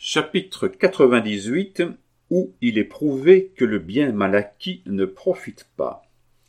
Chapitre 98 où il est prouvé que le bien mal acquis ne profite pas.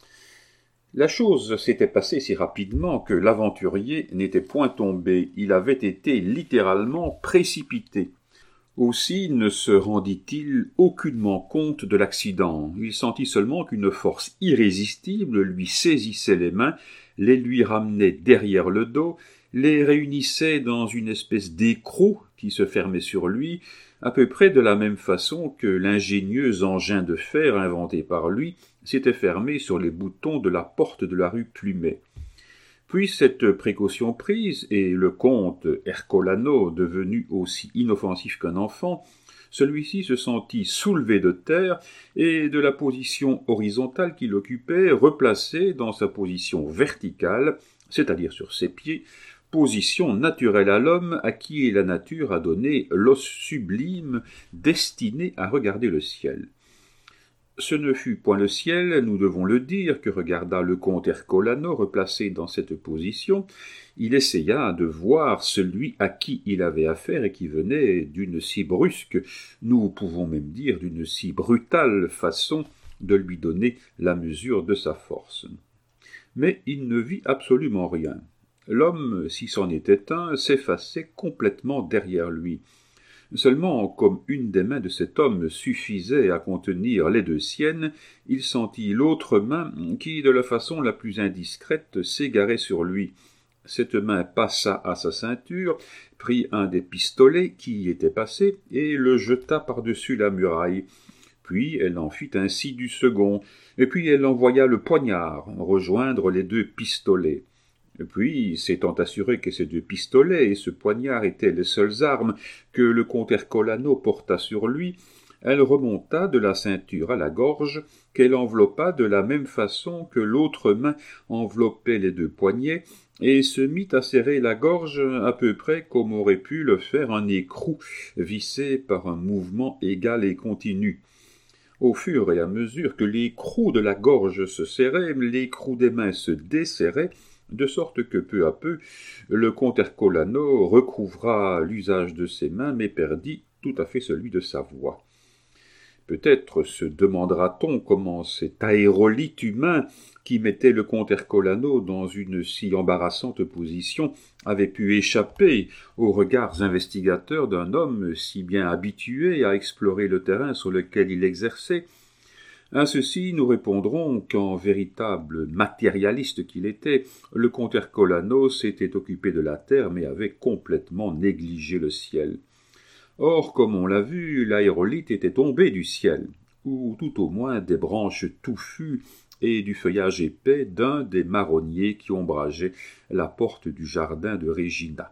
La chose s'était passée si rapidement que l'aventurier n'était point tombé, il avait été littéralement précipité. Aussi ne se rendit-il aucunement compte de l'accident. Il sentit seulement qu'une force irrésistible lui saisissait les mains, les lui ramenait derrière le dos, les réunissait dans une espèce d'écrou qui se fermait sur lui, à peu près de la même façon que l'ingénieux engin de fer inventé par lui s'était fermé sur les boutons de la porte de la rue Plumet. Puis cette précaution prise, et le comte Ercolano, devenu aussi inoffensif qu'un enfant, celui-ci se sentit soulevé de terre et de la position horizontale qu'il occupait, replacé dans sa position verticale, c'est-à-dire sur ses pieds, position naturelle à l'homme à qui la nature a donné l'os sublime destiné à regarder le ciel. Ce ne fut point le ciel, nous devons le dire, que regarda le comte Ercolano replacé dans cette position. Il essaya de voir celui à qui il avait affaire et qui venait d'une si brusque, nous pouvons même dire d'une si brutale façon de lui donner la mesure de sa force. Mais il ne vit absolument rien. L'homme, si c'en était un, s'effaçait complètement derrière lui. Seulement, comme une des mains de cet homme suffisait à contenir les deux siennes, il sentit l'autre main qui, de la façon la plus indiscrète, s'égarait sur lui. Cette main passa à sa ceinture, prit un des pistolets qui y était passé et le jeta par-dessus la muraille. Puis elle en fit ainsi du second, et puis elle envoya le poignard rejoindre les deux pistolets. Puis, s'étant assuré que ces deux pistolets et ce poignard étaient les seules armes que le comte Ercolano porta sur lui, elle remonta de la ceinture à la gorge, qu'elle enveloppa de la même façon que l'autre main enveloppait les deux poignets, et se mit à serrer la gorge à peu près comme aurait pu le faire un écrou vissé par un mouvement égal et continu. Au fur et à mesure que l'écrou de la gorge se serrait, l'écrou des mains se desserrait, de sorte que peu à peu, le comte Ercolano recouvra l'usage de ses mains, mais perdit tout à fait celui de sa voix. Peut-être se demandera-t-on comment cet aérolite humain qui mettait le comte Ercolano dans une si embarrassante position avait pu échapper aux regards investigateurs d'un homme si bien habitué à explorer le terrain sur lequel il exerçait. À ceci, nous répondrons qu'en véritable matérialiste qu'il était, le comte Ercolano s'était occupé de la terre mais avait complètement négligé le ciel. Or, comme on l'a vu, l'aérolite était tombé du ciel, ou tout au moins des branches touffues et du feuillage épais d'un des marronniers qui ombrageaient la porte du jardin de Regina.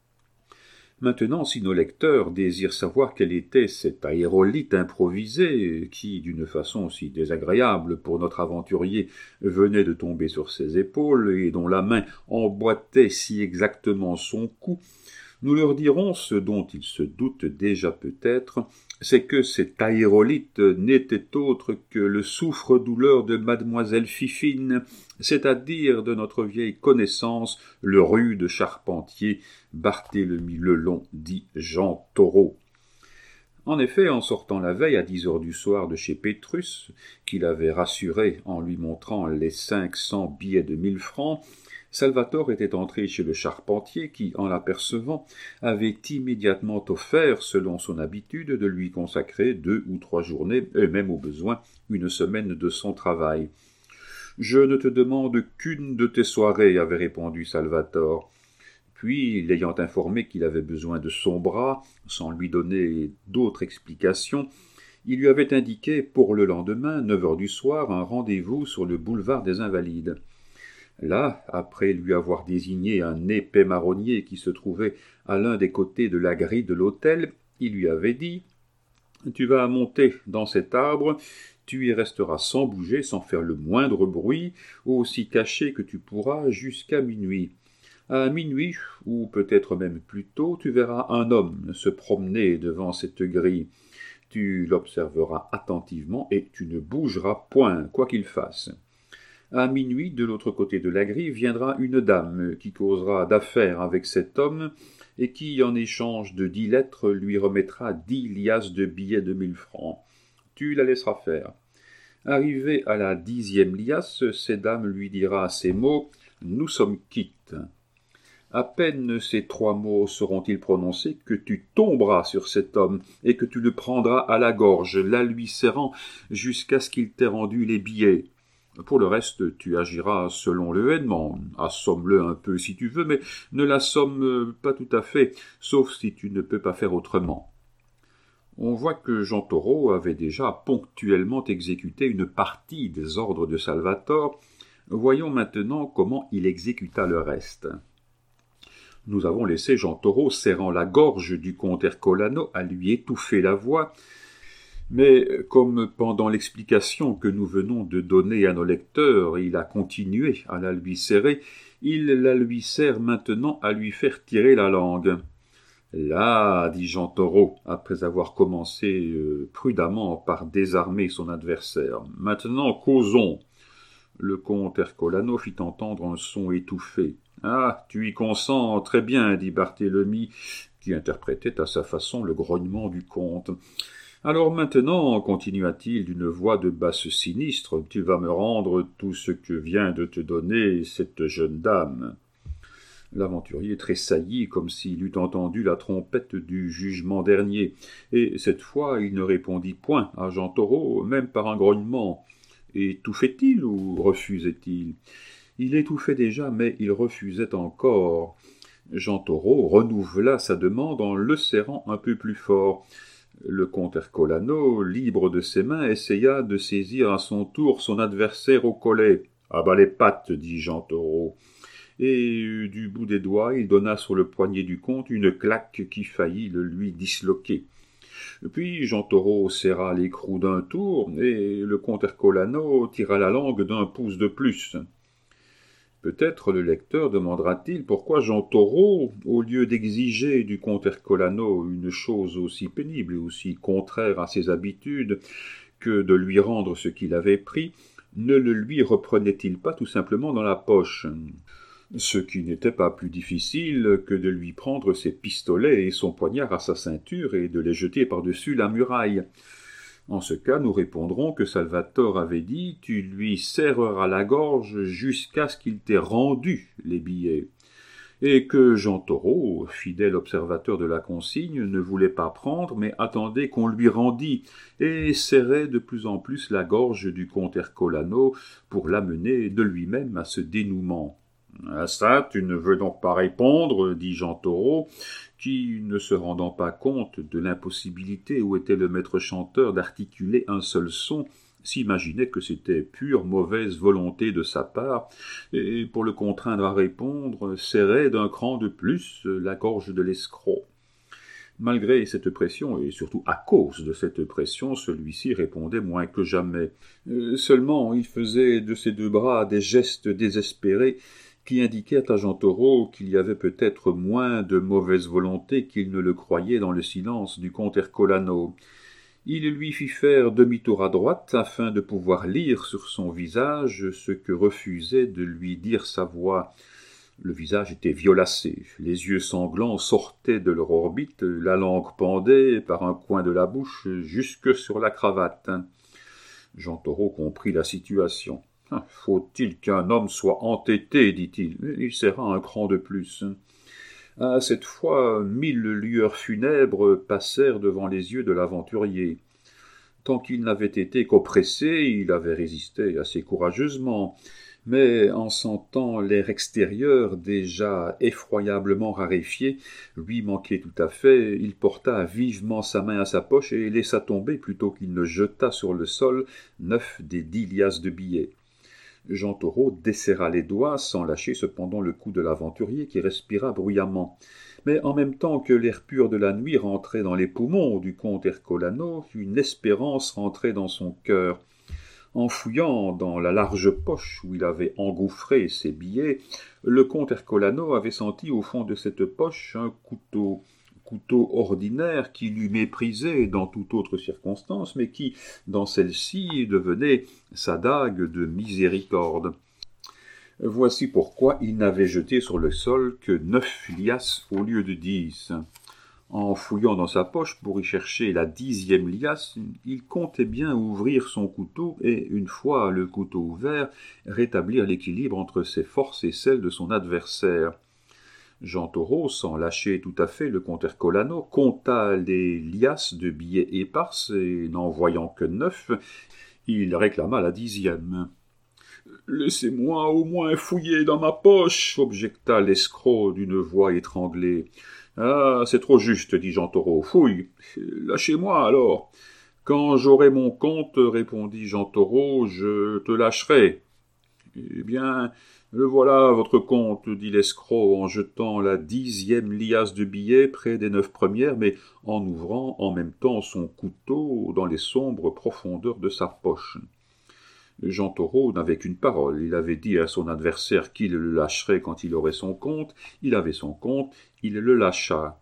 Maintenant, si nos lecteurs désirent savoir quel était cet aérolite improvisé qui, d'une façon si désagréable pour notre aventurier, venait de tomber sur ses épaules et dont la main emboîtait si exactement son cou, nous leur dirons ce dont ils se doutent déjà peut-être, c'est que cet aérolite n'était autre que le souffre-douleur de mademoiselle Fifine, c'est-à-dire de notre vieille connaissance, le rude charpentier Barthélemy Lelon, dit Jean Taureau. En effet, en sortant la veille à 10 heures du soir de chez Pétrus, qu'il avait rassuré en lui montrant les 500 billets de 1000 francs, Salvatore était entré chez le charpentier qui, en l'apercevant, avait immédiatement offert, selon son habitude, de lui consacrer 2 ou 3 journées, et même au besoin 1 semaine de son travail. « Je ne te demande qu'une de tes soirées, » avait répondu Salvatore. Puis, l'ayant informé qu'il avait besoin de son bras, sans lui donner d'autres explications, il lui avait indiqué pour le lendemain, 9 heures du soir, un rendez-vous sur le boulevard des Invalides. Là, après lui avoir désigné un épais marronnier qui se trouvait à l'un des côtés de la grille de l'hôtel, il lui avait dit « Tu vas monter dans cet arbre, tu y resteras sans bouger, sans faire le moindre bruit, aussi caché que tu pourras jusqu'à minuit. À minuit, ou peut-être même plus tôt, tu verras un homme se promener devant cette grille. Tu l'observeras attentivement et tu ne bougeras point, quoi qu'il fasse. À minuit, de l'autre côté de la grille, viendra une dame qui causera d'affaires avec cet homme, et qui, en échange de 10 lettres, lui remettra 10 liasses de billets de 1000 francs. Tu la laisseras faire. Arrivé à la 10e liasse, cette dame lui dira ces mots « Nous sommes quittes ». À peine ces 3 mots seront-ils prononcés que tu tomberas sur cet homme et que tu le prendras à la gorge, la lui serrant jusqu'à ce qu'il t'ait rendu les billets. Pour le reste, tu agiras selon l'événement. Assomme-le un peu si tu veux, mais ne l'assomme pas tout à fait, sauf si tu ne peux pas faire autrement. On voit que Jean Taureau avait déjà ponctuellement exécuté une partie des ordres de Salvator. Voyons maintenant comment il exécuta le reste. Nous avons laissé Jean Taureau serrant la gorge du comte Ercolano à lui étouffer la voix, mais comme pendant l'explication que nous venons de donner à nos lecteurs, il a continué à la lui serrer, il la lui serre maintenant à lui faire tirer la langue. Là, dit Jean Taureau, après avoir commencé prudemment par désarmer son adversaire, maintenant causons. Le comte Ercolano fit entendre un son étouffé. Ah, tu y consens très bien, dit Barthélemy, qui interprétait à sa façon le grognement du comte. Alors maintenant, continua-t-il d'une voix de basse sinistre, tu vas me rendre tout ce que vient de te donner cette jeune dame. L'aventurier tressaillit comme s'il eût entendu la trompette du jugement dernier, et cette fois il ne répondit point à Jean Taureau, même par un grognement. Étouffait-il ou refusait-il ? Il étouffait déjà, mais il refusait encore. Jean Taureau renouvela sa demande en le serrant un peu plus fort. Le comte Ercolano, libre de ses mains, essaya de saisir à son tour son adversaire au collet. « À bas les pattes » dit Jean Taureau. Et du bout des doigts, il donna sur le poignet du comte une claque qui faillit le lui disloquer. Puis Jean Taureau serra l'écrou d'un tour, et le comte Ercolano tira la langue d'un pouce de plus. Peut-être le lecteur demandera-t-il pourquoi Jean Taureau, au lieu d'exiger du comte Ercolano une chose aussi pénible et aussi contraire à ses habitudes que de lui rendre ce qu'il avait pris, ne le lui reprenait-il pas tout simplement dans la poche ? Ce qui n'était pas plus difficile que de lui prendre ses pistolets et son poignard à sa ceinture et de les jeter par-dessus la muraille. En ce cas, nous répondrons que Salvator avait dit « Tu lui serreras la gorge jusqu'à ce qu'il t'ait rendu les billets » et que Jean Taureau, fidèle observateur de la consigne, ne voulait pas prendre, mais attendait qu'on lui rendît, et serrait de plus en plus la gorge du comte Ercolano pour l'amener de lui-même à ce dénouement. « À ça, tu ne veux donc pas répondre, dit Jean Taureau, qui, ne se rendant pas compte de l'impossibilité où était le maître chanteur d'articuler un seul son, s'imaginait que c'était pure mauvaise volonté de sa part, et pour le contraindre à répondre, serrait d'un cran de plus la gorge de l'escroc. Malgré cette pression, et surtout à cause de cette pression, celui-ci répondait moins que jamais. Seulement, il faisait de ses 2 bras des gestes désespérés, qui indiquait à Jean Taureau qu'il y avait peut-être moins de mauvaise volonté qu'il ne le croyait dans le silence du comte Ercolano. Il lui fit faire demi-tour à droite afin de pouvoir lire sur son visage ce que refusait de lui dire sa voix. Le visage était violacé, les yeux sanglants sortaient de leur orbite, la langue pendait par un coin de la bouche jusque sur la cravate. Jean Taureau comprit la situation. « Faut-il qu'un homme soit entêté, dit-il. » Il serra un cran de plus. Cette fois, 1000 lueurs funèbres passèrent devant les yeux de l'aventurier. Tant qu'il n'avait été qu'oppressé, il avait résisté assez courageusement, mais en sentant l'air extérieur déjà effroyablement raréfié, lui manquait tout à fait, il porta vivement sa main à sa poche et laissa tomber, plutôt qu'il ne jeta sur le sol 9 des 10 liasses de billets. Jean Taureau desserra les doigts, sans lâcher cependant le cou de l'aventurier qui respira bruyamment. Mais en même temps que l'air pur de la nuit rentrait dans les poumons du comte Ercolano, une espérance rentrait dans son cœur. En fouillant dans la large poche où il avait engouffré ses billets, le comte Ercolano avait senti au fond de cette poche un couteau ordinaire qui l'eût méprisé dans toute autre circonstance, mais qui, dans celle-ci, devenait sa dague de miséricorde. Voici pourquoi il n'avait jeté sur le sol que 9 liasses au lieu de 10. En fouillant dans sa poche pour y chercher la 10e liasse, il comptait bien ouvrir son couteau et, une fois le couteau ouvert, rétablir l'équilibre entre ses forces et celles de son adversaire. Jean Taureau, sans lâcher tout à fait le comte Ercolano, compta les liasses de billets éparses et, n'en voyant que 9, il réclama la 10e. « Laissez-moi au moins fouiller dans ma poche, objecta l'escroc d'une voix étranglée. « Ah, c'est trop juste, dit Jean Taureau. Fouille. Lâchez-moi alors. Quand j'aurai mon compte, répondit Jean Taureau, je te lâcherai. Eh bien, le voilà, votre compte, dit l'escroc en jetant la 10e liasse de billets près des 9 premières, mais en ouvrant en même temps son couteau dans les sombres profondeurs de sa poche. Jean Taureau n'avait qu'une parole. Il avait dit à son adversaire qu'il le lâcherait quand il aurait son compte. Il avait son compte, il le lâcha.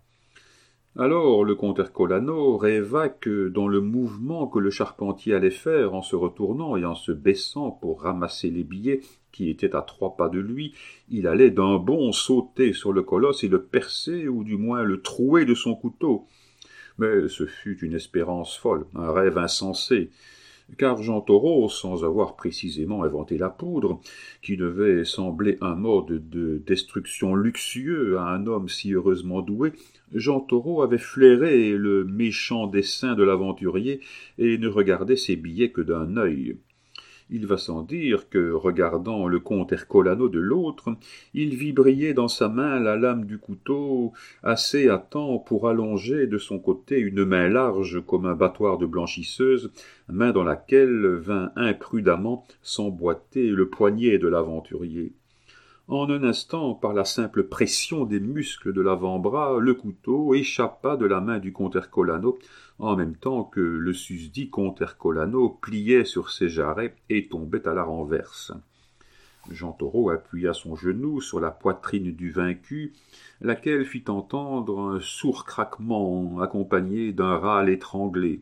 Alors le comte Ercolano rêva que, dans le mouvement que le charpentier allait faire en se retournant et en se baissant pour ramasser les billets qui étaient à 3 pas de lui, il allait d'un bond sauter sur le colosse et le percer, ou du moins le trouer de son couteau. Mais ce fut une espérance folle, un rêve insensé. Car Jean Taureau, sans avoir précisément inventé la poudre, qui devait sembler un mode de destruction luxueux à un homme si heureusement doué, Jean Taureau avait flairé le méchant dessein de l'aventurier et ne regardait ses billets que d'un œil. Il va sans dire que, regardant le comte Ercolano de l'autre, il vit briller dans sa main la lame du couteau, assez à temps pour allonger de son côté une main large comme un battoir de blanchisseuse, main dans laquelle vint imprudemment s'emboîter le poignet de l'aventurier. En un instant, par la simple pression des muscles de l'avant-bras, le couteau échappa de la main du comte Ercolano, en même temps que le susdit comte Ercolano pliait sur ses jarrets et tombait à la renverse. Jean Taureau appuya son genou sur la poitrine du vaincu, laquelle fit entendre un sourd craquement accompagné d'un râle étranglé.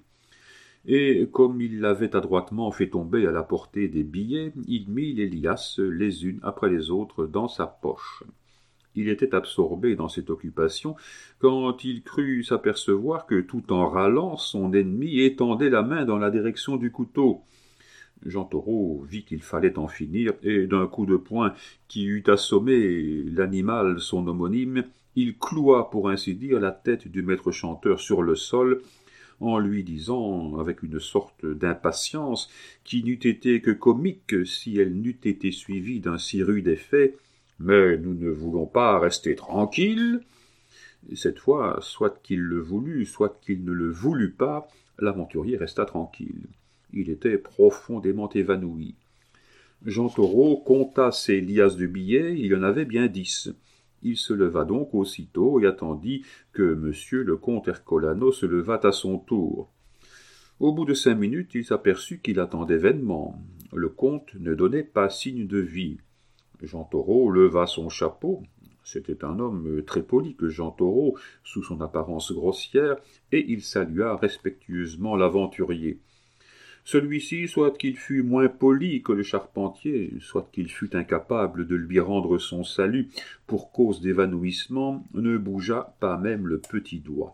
Et, comme il l'avait adroitement fait tomber à la portée des billets, il mit les liasses les unes après les autres dans sa poche. Il était absorbé dans cette occupation quand il crut s'apercevoir que, tout en râlant, son ennemi étendait la main dans la direction du couteau. Jean Taureau vit qu'il fallait en finir, et d'un coup de poing qui eût assommé l'animal son homonyme, il cloua pour ainsi dire la tête du maître chanteur sur le sol, en lui disant, avec une sorte d'impatience qui n'eût été que comique si elle n'eût été suivie d'un si rude effet, « Mais nous ne voulons pas rester tranquilles !» Cette fois, soit qu'il le voulût, soit qu'il ne le voulût pas, l'aventurier resta tranquille. Il était profondément évanoui. Jean Taureau compta ses liasses de billets, il y en avait bien 10. Il se leva donc aussitôt et attendit que monsieur le comte Ercolano se levât à son tour. Au bout de 5 minutes, il s'aperçut qu'il attendait vainement. Le comte ne donnait pas signe de vie. Jean Taureau leva son chapeau. C'était un homme très poli que Jean Taureau, sous son apparence grossière, et il salua respectueusement l'aventurier. Celui-ci, soit qu'il fût moins poli que le charpentier, soit qu'il fût incapable de lui rendre son salut pour cause d'évanouissement, ne bougea pas même le petit doigt.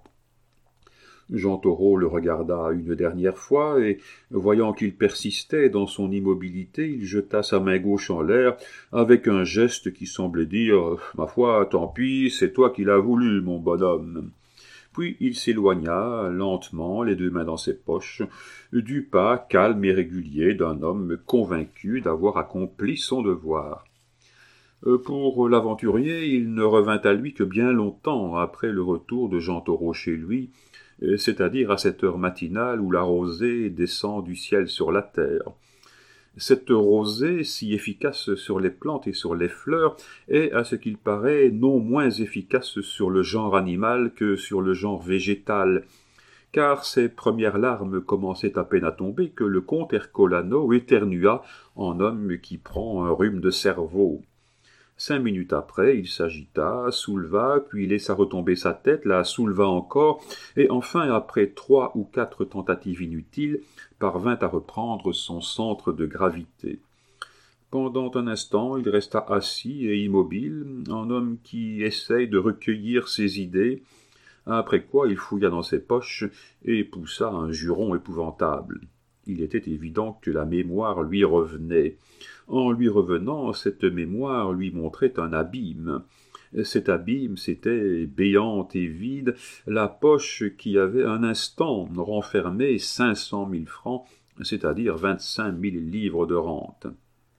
Jean Taureau le regarda une dernière fois, et, voyant qu'il persistait dans son immobilité, il jeta sa main gauche en l'air, avec un geste qui semblait dire « Ma foi, tant pis, c'est toi qui l'as voulu, mon bonhomme !» Puis il s'éloigna, lentement, les 2 mains dans ses poches, du pas calme et régulier d'un homme convaincu d'avoir accompli son devoir. Pour l'aventurier, il ne revint à lui que bien longtemps après le retour de Jean Taureau chez lui, c'est-à-dire à cette heure matinale où la rosée descend du ciel sur la terre. Cette rosée, si efficace sur les plantes et sur les fleurs, est, à ce qu'il paraît, non moins efficace sur le genre animal que sur le genre végétal, car ses premières larmes commençaient à peine à tomber que le comte Ercolano éternua en homme qui prend un rhume de cerveau. 5 minutes après, il s'agita, souleva, puis laissa retomber sa tête, la souleva encore, et enfin, après 3 ou 4 tentatives inutiles, parvint à reprendre son centre de gravité. Pendant un instant, il resta assis et immobile, un homme qui essaye de recueillir ses idées, après quoi il fouilla dans ses poches et poussa un juron épouvantable. Il était évident que la mémoire lui revenait. En lui revenant, cette mémoire lui montrait un abîme. Cet abîme, c'était, béante et vide, la poche qui avait un instant renfermé 500 000 francs, c'est-à-dire 25 000 livres de rente.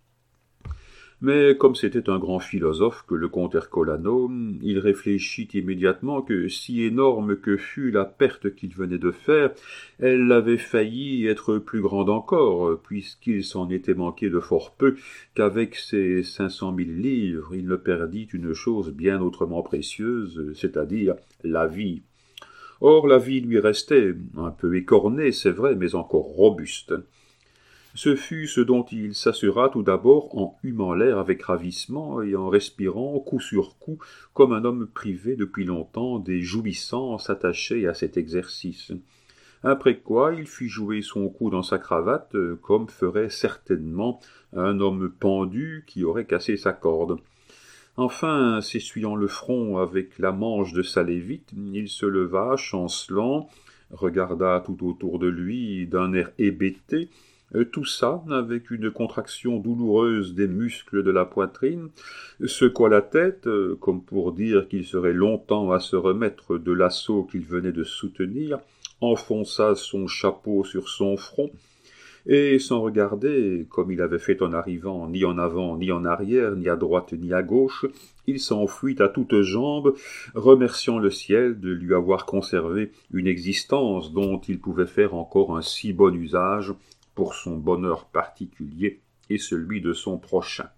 Mais comme c'était un grand philosophe que le comte Ercolano, il réfléchit immédiatement que, si énorme que fût la perte qu'il venait de faire, elle avait failli être plus grande encore, puisqu'il s'en était manqué de fort peu, qu'avec ses 500 000 livres, il ne perdit une chose bien autrement précieuse, c'est-à-dire la vie. Or la vie lui restait, un peu écornée, c'est vrai, mais encore robuste. Ce fut ce dont il s'assura tout d'abord en humant l'air avec ravissement et en respirant coup sur coup comme un homme privé depuis longtemps des jouissances attachées à cet exercice. Après quoi il fit jouer son cou dans sa cravate comme ferait certainement un homme pendu qui aurait cassé sa corde. Enfin, s'essuyant le front avec la manche de sa lévite, il se leva, chancelant, regarda tout autour de lui d'un air hébété, tout ça avec une contraction douloureuse des muscles de la poitrine, secoua la tête, comme pour dire qu'il serait longtemps à se remettre de l'assaut qu'il venait de soutenir, enfonça son chapeau sur son front, et sans regarder, comme il avait fait en arrivant, ni en avant, ni en arrière, ni à droite, ni à gauche, il s'enfuit à toutes jambes, remerciant le ciel de lui avoir conservé une existence dont il pouvait faire encore un si bon usage pour son bonheur particulier et celui de son prochain.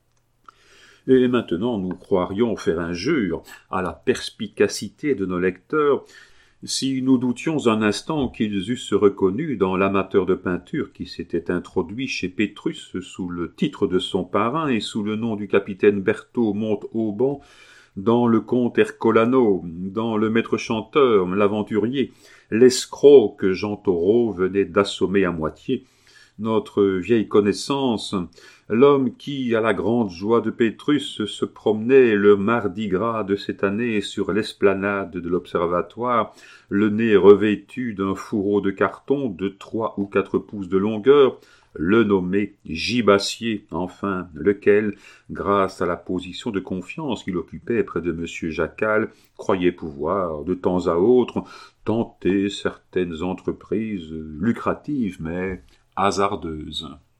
Et maintenant nous croirions faire injure à la perspicacité de nos lecteurs si nous doutions un instant qu'ils eussent reconnu dans l'amateur de peinture qui s'était introduit chez Pétrus sous le titre de son parrain et sous le nom du capitaine Berthaud Montauban, dans le comte Ercolano, dans le maître chanteur, l'aventurier, l'escroc que Jean Thoreau venait d'assommer à moitié, notre vieille connaissance, l'homme qui, à la grande joie de Pétrus, se promenait le mardi gras de cette année sur l'esplanade de l'observatoire, le nez revêtu d'un fourreau de carton de 3 ou 4 pouces de longueur, le nommé Gibassier, enfin, lequel, grâce à la position de confiance qu'il occupait près de M. Jacal, croyait pouvoir, de temps à autre, tenter certaines entreprises lucratives, mais hasardeuses.